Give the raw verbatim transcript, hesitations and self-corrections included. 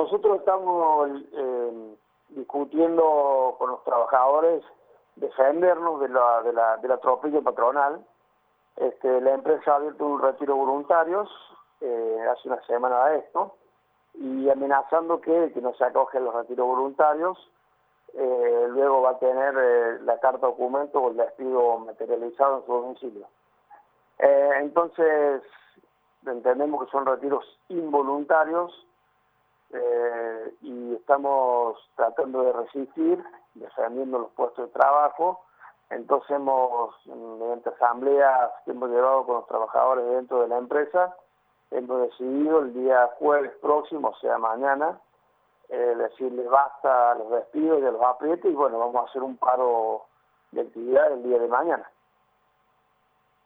nosotros estamos eh, discutiendo con los trabajadores defendernos de la, de la, del atropello patronal. Este, la empresa ha abierto un retiro voluntarios eh, hace una semana de esto, y amenazando que, que no se acogen los retiros voluntarios, eh, luego va a tener eh, la carta documento o el despido materializado en su domicilio. Eh, entonces, entendemos que son retiros involuntarios eh, y estamos tratando de resistir, defendiendo los puestos de trabajo. Entonces hemos, mediante asambleas que hemos llevado con los trabajadores dentro de la empresa, hemos decidido el día jueves próximo, o sea mañana, eh, decirle basta a los despidos y a los aprietes, y bueno, vamos a hacer un paro de actividad el día de mañana.